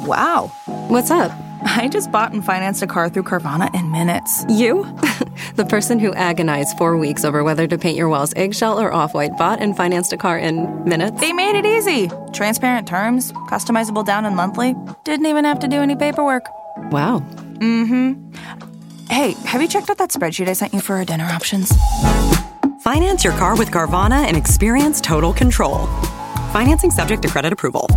Wow. What's up? I just bought and financed a car through Carvana in minutes. You? The person who agonized 4 weeks over whether to paint your walls eggshell or off-white bought and financed a car in minutes? They made it easy. Transparent terms, customizable down and monthly. Didn't even have to do any paperwork. Wow. Mm-hmm. Hey, have you checked out that spreadsheet I sent you for our dinner options? Finance your car with Carvana and experience total control. Financing subject to credit approval.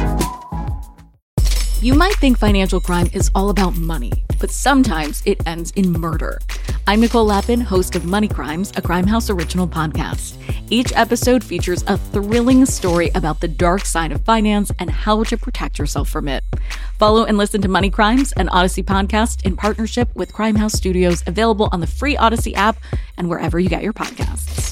You might think financial crime is all about money, but sometimes it ends in murder. I'm Nicole Lappin, host of Money Crimes, a Crimehouse original podcast. Each episode features a thrilling story about the dark side of finance and how to protect yourself from it. Follow and listen to Money Crimes, an Odyssey podcast in partnership with Crimehouse Studios, available on the free Odyssey app and wherever you get your podcasts.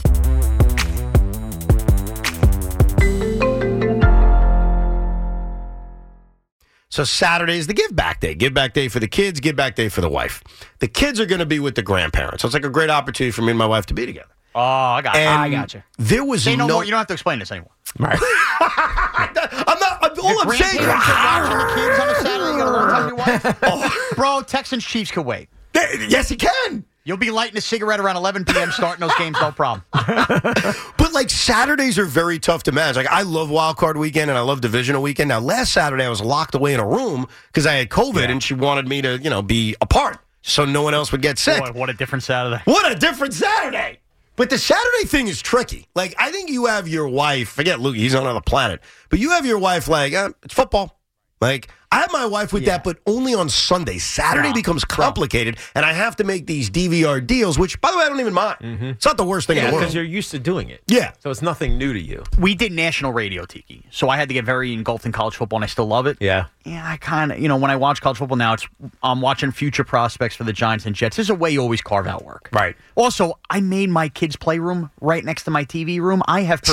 So Saturday is the give back day. Give back day for the kids, give back day for the wife. The kids are going to be with the grandparents. So it's like a great opportunity for me and my wife to be together. Oh, I got you. There was Say no more. You don't have to explain this anymore. Right. All I'm saying is watching the kids on a Saturday. You got a long time with your wife. Bro, Texans Chiefs can wait. Yes, he can. You'll be lighting a cigarette around 11 p.m. starting those games, no problem. But, like, Saturdays are very tough to manage. Like, I love Wild Card Weekend and I love Divisional Weekend. Now, last Saturday I was locked away in a room because I had COVID and she wanted me to, be apart so no one else would get sick. Boy, what a different Saturday. What a different Saturday. But the Saturday thing is tricky. Like, I think you have your wife, forget Luke, he's on another planet, but you have your wife like, it's football. Like, I have my wife with that, but only on Sunday. Saturday becomes complicated, and I have to make these DVR deals, which, by the way, I don't even mind. Mm-hmm. It's not the worst thing in the world. Because you're used to doing it. Yeah. So it's nothing new to you. We did national radio, Tiki, so I had to get very engulfed in college football, and I still love it. Yeah. Yeah, I kind of, when I watch college football now, I'm watching future prospects for the Giants and Jets. There's a way you always carve out work. Right. Also, I made my kids' playroom right next to my TV room. I have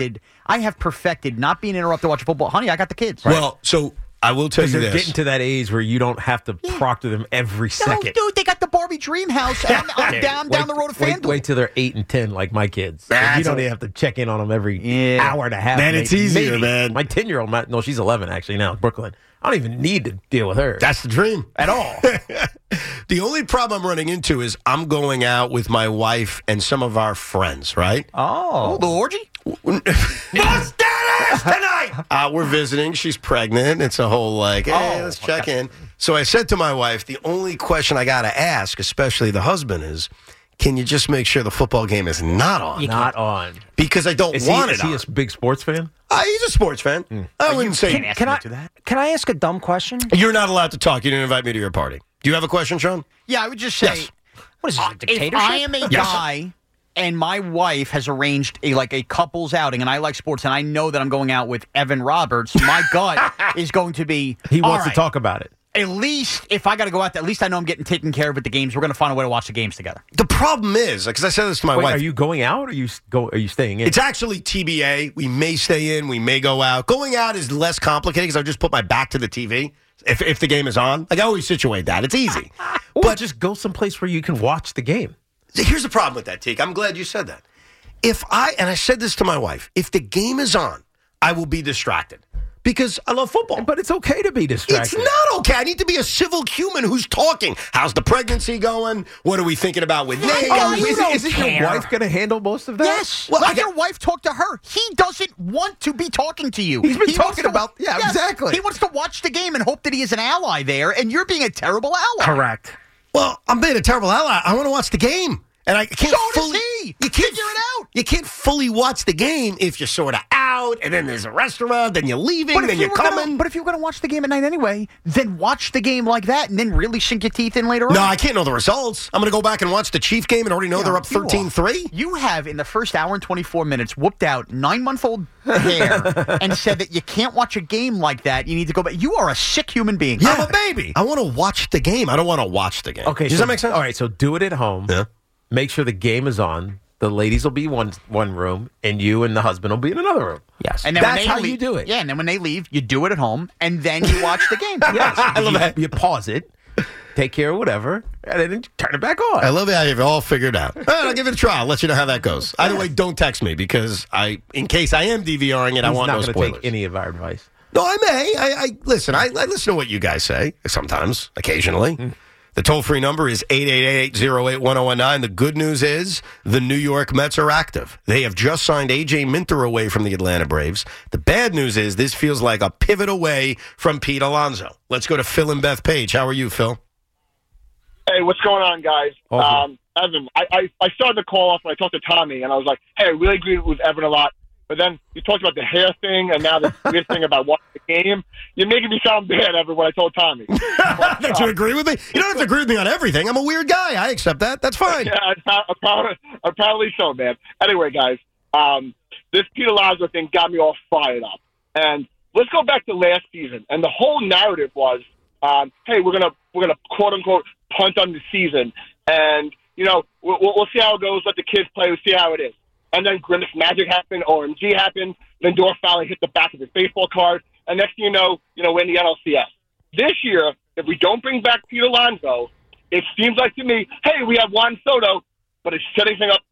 perfected not being interrupted watching football. Honey, I got the kids. Right. Well, so I will tell you they're this. Getting to that age where you don't have to proctor them every second. Dude, they got the Barbie Dream House down the road of FanDuel. Wait till they're 8 and 10 like my kids. You don't even have to check in on them every hour and a half. Man, it's easier, man. My 10-year-old, no, she's 11 actually now in Brooklyn. I don't even need to deal with her. That's the dream. At all. The only problem I'm running into is I'm going out with my wife and some of our friends, right? Oh, the orgy? What's that tonight? We're visiting. She's pregnant. It's a whole hey, let's check in. So I said to my wife, the only question I got to ask, especially the husband, is, can you just make sure the football game is not on? Not on. Because I don't want it Is he a big sports fan? He's a sports fan. I wouldn't say. Can I ask a dumb question? You're not allowed to talk. You didn't invite me to your party. Do you have a question, Sean? Yeah, I would just say, yes. What is this, a dictatorship? If I am a guy and my wife has arranged a couple's outing and I like sports and I know that I'm going out with Evan Roberts, my gut is going to be, he wants to talk about it. At least, if I got to go out there, at least I know I'm getting taken care of at the games. We're going to find a way to watch the games together. The problem is, because I said this to my wife. Are you going out or are you staying in? It's actually TBA. We may stay in. We may go out. Going out is less complicated because I just put my back to the TV if the game is on. Like, I always situate that. It's easy. But just go someplace where you can watch the game. Here's the problem with that, Teak. I'm glad you said that. And I said this to my wife, if the game is on, I will be distracted. Because I love football. But it's okay to be distracted. It's not okay. I need to be a civil human who's talking. How's the pregnancy going? What are we thinking about with names? Isn't your wife going to handle most of that? Yes. Well, let your wife talk to her. He doesn't want to be talking to you. He's been talking about... Yeah, exactly. He wants to watch the game and hope that he is an ally there, and you're being a terrible ally. Correct. Well, I'm being a terrible ally. I want to watch the game. And I can't does he. You can't figure it out. You can't fully watch the game if you're sort of out, and then there's a restaurant, then you're leaving, then you're coming. But if you're going to watch the game at night anyway, then watch the game like that, and then really sink your teeth in later on. No, I can't know the results. I'm going to go back and watch the Chief game and already know they're up 13-3. You have, in the first hour and 24 minutes, whooped out 9-month-old hair and said that you can't watch a game like that. You need to go back. You are a sick human being. Yeah. I'm a baby. I want to watch the game. I don't want to watch the game. Okay, Does that make sense? All right, so do it at home. Yeah. Make sure the game is on. The ladies will be one room, and you and the husband will be in another room. Yes. And then that's how you do it. Yeah, and then when they leave, you do it at home, and then you watch the game. Yes. I love that. You pause it, take care of whatever, and then turn it back on. I love how you've all figured out. All right, I'll give it a try. I'll let you know how that goes. Either way, don't text me because in case I am DVRing it, I want no spoilers. He's not going to take any of our advice. No, I may. I listen. I listen to what you guys say sometimes, occasionally. The toll-free number is 888-808-1019. The good news is the New York Mets are active. They have just signed A.J. Minter away from the Atlanta Braves. The bad news is this feels like a pivot away from Pete Alonso. Let's go to Phil and Beth Page. How are you, Phil? Hey, what's going on, guys? Evan, I started the call off when I talked to Tommy, and I was like, hey, I really agree with Evan a lot. But then you talked about the hair thing, and now the weird thing about watching the game. You're making me sound bad, Evan, when I told Tommy. That you agree with me? You don't have to agree with me on everything. I'm a weird guy. I accept that. That's fine. Yeah, apparently so, man. Anyway, guys, this Pete Alonso thing got me all fired up. And let's go back to last season. And the whole narrative was, hey, we're gonna quote unquote punt on the season, and we'll see how it goes. Let the kids play. We'll see how it is. And then Grimace Magic happened, OMG happened, Lindor finally hit the back of his baseball card, and next thing you know, we're in the NLCS. This year, if we don't bring back Pete Alonso, it seems like to me, hey, we have Juan Soto, but it's setting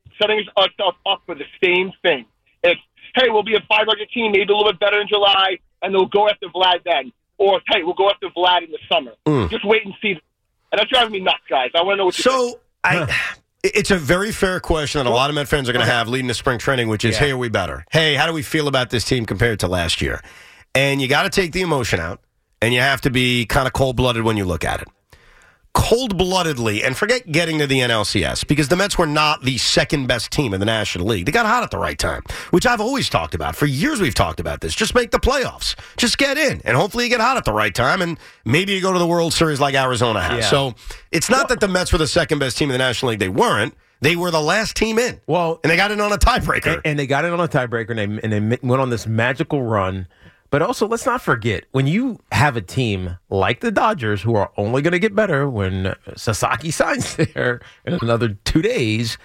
us up for the same thing. It's, hey, we'll be a 500 team, maybe a little bit better in July, and they'll go after Vlad then. Or, hey, we'll go after Vlad in the summer. Just wait and see. And that's driving me nuts, guys. I want to know what you think. It's a very fair question that a lot of Met fans are going to have leading to spring training, which is, hey, are we better? Hey, how do we feel about this team compared to last year? And you got to take the emotion out, and you have to be kind of cold-blooded when you look at it. Cold-bloodedly, and forget getting to the NLCS, because the Mets were not the second-best team in the National League. They got hot at the right time, which I've always talked about. For years we've talked about this. Just make the playoffs. Just get in, and hopefully you get hot at the right time, and maybe you go to the World Series like Arizona has. Yeah. So it's not that the Mets were the second-best team in the National League. They weren't. They were the last team in. Well, and they got in on a tiebreaker. And they got in on a tiebreaker, and they went on this magical run. But also, let's not forget, when you have a team like the Dodgers, who are only going to get better when Sasaki signs there in another 2 days,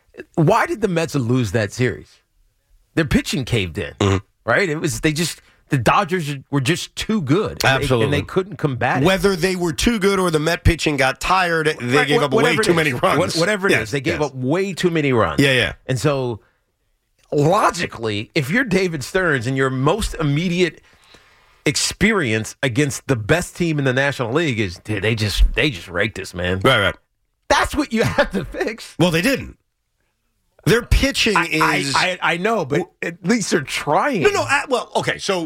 why did the Mets lose that series? Their pitching caved in, right? The Dodgers were just too good. Absolutely. And they couldn't combat it. Whether they were too good or the Met pitching got tired, they gave up way too many runs. Whatever it is, they gave up way too many runs. Yeah. And so, logically, if you're David Stearns and your most immediate experience against the best team in the National League is, they just raked us, man. Right. That's what you have to fix. Well, they didn't. Their pitching is... I know, but at least they're trying. Well, okay, so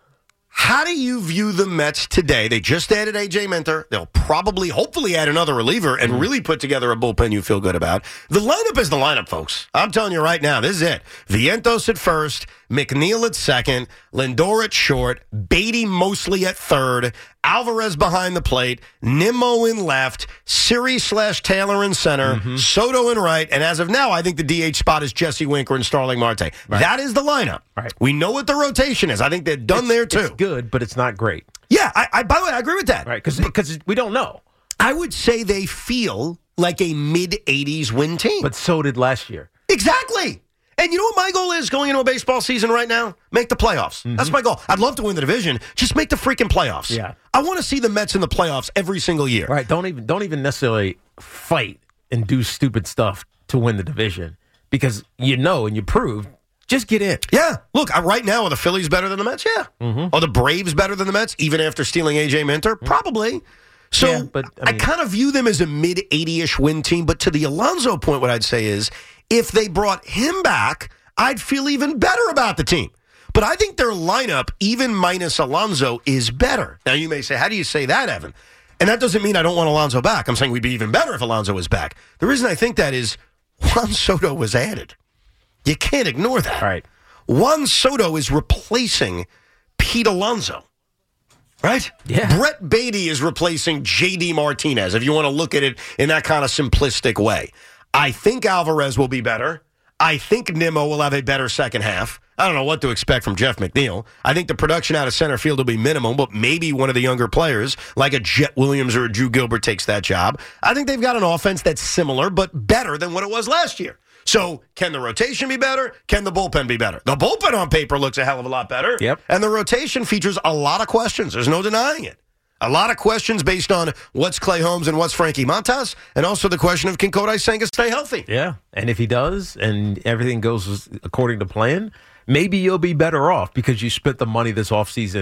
how do you view the Mets today? They just added A.J. Minter. They'll probably, hopefully, add another reliever and really put together a bullpen you feel good about. The lineup is the lineup, folks. I'm telling you right now, this is it. Vientos at first, McNeil at second, Lindor at short, Beatty mostly at third, Alvarez behind the plate, Nimmo in left, Siri/Taylor in center, Soto in right, and as of now, I think the DH spot is Jesse Winker and Starling Marte. Right. That is the lineup. Right. We know what the rotation is. I think they're done there, too. It's good, but it's not great. Yeah, by the way, I agree with that. Right, because we don't know. I would say they feel like a mid-80s win team. But so did last year. Exactly. And you know what my goal is going into a baseball season right now? Make the playoffs. That's my goal. I'd love to win the division. Just make the freaking playoffs. Yeah. I want to see the Mets in the playoffs every single year. Right. Don't even necessarily fight and do stupid stuff to win the division, because and you proved, just get in. Yeah. Look, right now, are the Phillies better than the Mets? Yeah. Are the Braves better than the Mets, even after stealing A.J. Minter? Probably. So yeah, but I kind of view them as a mid-80-ish win team. But to the Alonso point, what I'd say is, if they brought him back, I'd feel even better about the team. But I think their lineup, even minus Alonso, is better. Now, you may say, how do you say that, Evan? And that doesn't mean I don't want Alonso back. I'm saying we'd be even better if Alonso was back. The reason I think that is Juan Soto was added. You can't ignore that. Right. Juan Soto is replacing Pete Alonso. Right? Yeah. Brett Beatty is replacing J.D. Martinez, if you want to look at it in that kind of simplistic way. I think Alvarez will be better. I think Nimmo will have a better second half. I don't know what to expect from Jeff McNeil. I think the production out of center field will be minimum, but maybe one of the younger players, like a Jet Williams or a Drew Gilbert, takes that job. I think they've got an offense that's similar, but better than what it was last year. So can the rotation be better? Can the bullpen be better? The bullpen on paper looks a hell of a lot better. Yep. And the rotation features a lot of questions. There's no denying it. A lot of questions based on what's Clay Holmes and what's Frankie Montas, and also the question of can Kodai Senga stay healthy? Yeah, and if he does and everything goes according to plan, maybe you'll be better off because you spent the money this offseason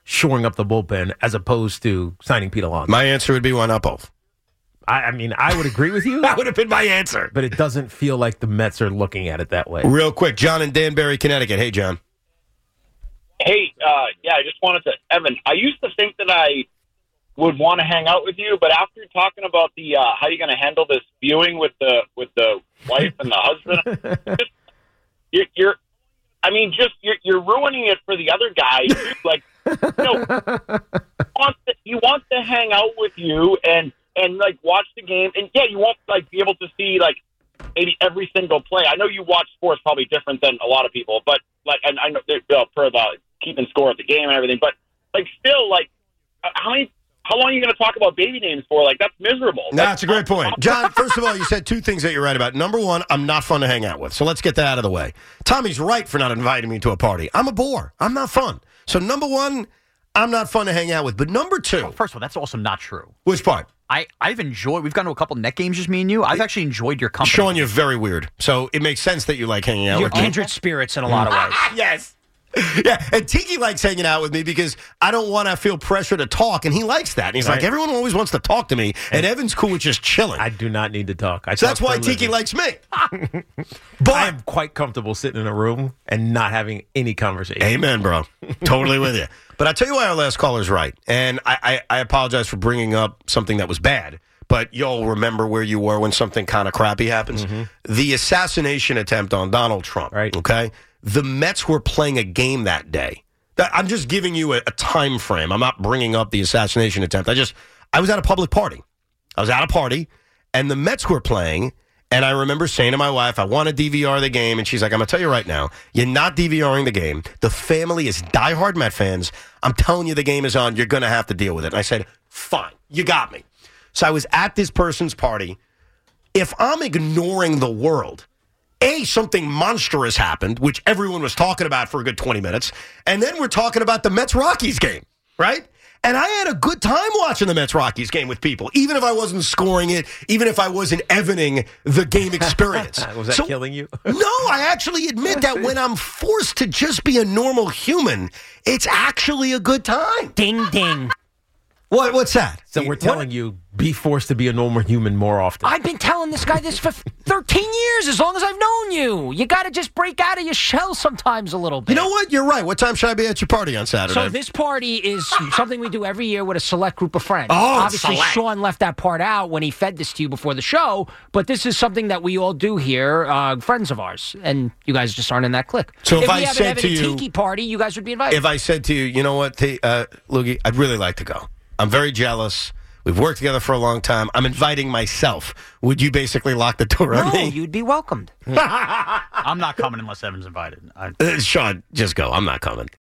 shoring up the bullpen as opposed to signing Pete Alonso. My answer would be why not both? I mean, I would agree with you. That would have been my answer. But it doesn't feel like the Mets are looking at it that way. Real quick, John in Danbury, Connecticut. Hey, John. Hey, I just wanted to, Evan, I used to think that I would want to hang out with you, but after talking about the how you're going to handle this viewing with the wife and the husband, you're ruining it for the other guy. Like, he wants to hang out with you and like watch the game, and you won't like be able to see like maybe every single play. I know you watch sports probably different than a lot of people, but like, and I know per the keeping score at the game and everything, but like still, like how long are you going to talk about baby names for? Like, that's miserable. That's a great point. John, first of all, you said two things that you're right about. Number one, I'm not fun to hang out with. So let's get that out of the way. Tommy's right for not inviting me to a party. I'm a bore. I'm not fun. So number one, I'm not fun to hang out with. But number two. Well, first of all, that's also not true. Which part? I've enjoyed, we've gone to a couple net games, just me and you. I've actually enjoyed your company. Sean, you're very weird. So it makes sense that you like hanging out You're with me. kindred spirits in a lot of ways. Yes. Yeah, and Tiki likes hanging out with me because I don't want to feel pressure to talk, and he likes that. And he's like, everyone always wants to talk to me, and Evan's cool with just chilling. I do not need to talk. So that's why Tiki likes me. But I am quite comfortable sitting in a room and not having any conversation. Amen, bro. Totally with you. But I'll tell you why our last caller's right. And I apologize for bringing up something that was bad, but you'll remember where you were when something kind of crappy happens. Mm-hmm. The assassination attempt on Donald Trump. Right. Okay? The Mets were playing a game that day. I'm just giving you a time frame. I'm not bringing up the assassination attempt. I was at a public party. And the Mets were playing, and I remember saying to my wife, I want to DVR the game, and she's like, I'm going to tell you right now, you're not DVRing the game. The family is diehard Met fans. I'm telling you the game is on. You're going to have to deal with it. And I said, fine, you got me. So I was at this person's party. If I'm ignoring the world, something monstrous happened, which everyone was talking about for a good 20 minutes, and then we're talking about the Mets-Rockies game, right? And I had a good time watching the Mets-Rockies game with people, even if I wasn't scoring it, even if I wasn't evening the game experience. Was that killing you? No, I actually admit that when I'm forced to just be a normal human, it's actually a good time. Ding, ding. What's that? So we're telling you, be forced to be a normal human more often. I've been telling this guy this for 13 years, as long as I've known you. You got to just break out of your shell sometimes a little bit. You know what? You're right. What time should I be at your party on Saturday? So this party is something we do every year with a select group of friends. Oh, obviously, select. Sean left that part out when he fed this to you before the show, but this is something that we all do here, friends of ours, and you guys just aren't in that clique. So if we I have said an to you, Tiki party, you guys would be invited. If I said to you, you know what, Loogie, I'd really like to go. I'm very jealous. We've worked together for a long time. I'm inviting myself. Would you basically lock the door on me? No, you'd be welcomed. I'm not coming unless Evan's invited. Sean, just go. I'm not coming.